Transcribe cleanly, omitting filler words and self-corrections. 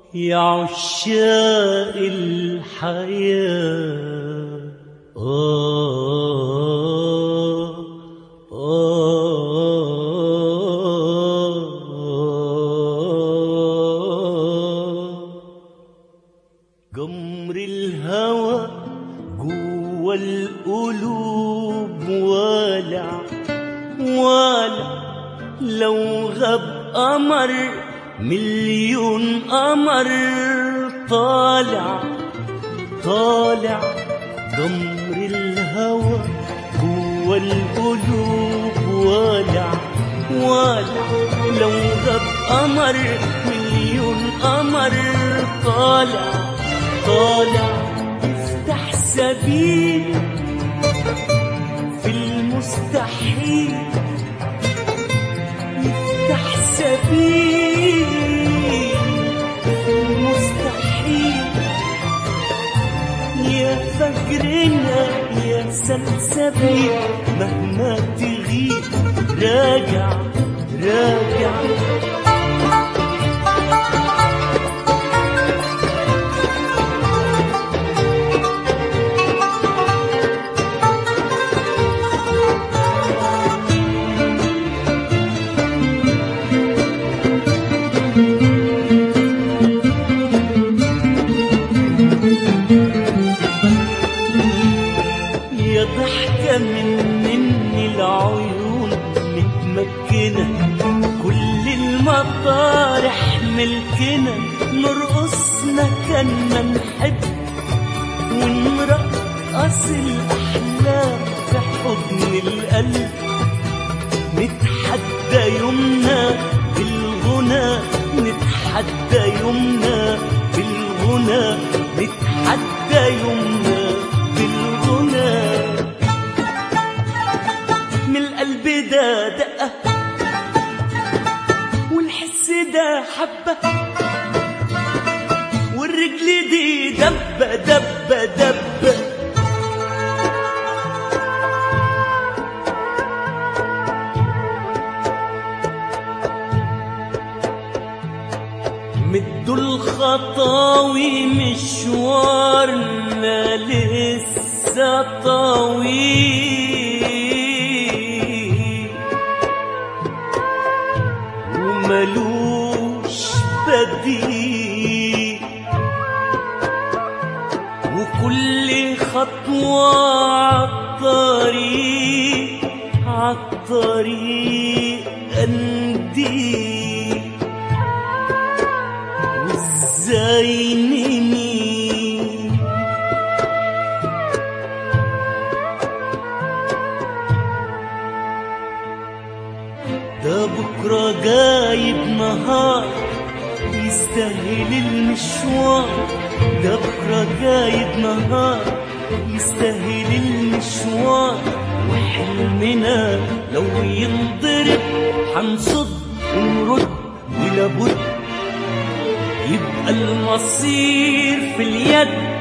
يا عشاق الحياة جمر الهوى جوا القلوب والع والع، لو غاب قمر مليون قمر طالع طالع. جمر الهوى جوا القلوب والع والع، لو غاب قمر مليون قمر طالع طالع. يفتح سبيل في المستحيل، يفتح سبيل في المستحيل. يا فجرنا يا سلسبيل، مهما تغيب راجع راجع. يا ضحكة مني العيون متمكنة، كل المطارح ملكنا، نرقصنا كنا نحب ونرقص الأحلام في حضن القلب. نتحدى يومنا بالغنى، نتحدى يومنا بالغنى، نتحدى يومنا بالغنى. من القلب ده دقة والحس ده حبة، والرجل دي دبة دبة دبة. مدوا الخطاوي مشوارنا لسه طويل، وملوش بديل، وكل خطوة عالطريق عالطريق قنديل. وازاي نميل ده بكرة جايب نهار يستاهل المشوار، ده بكرة جايب نهار يستاهل المشوار. وحلمنا لو ينضرب حنصد ونرد، ولابد يبقى المصير في اليد.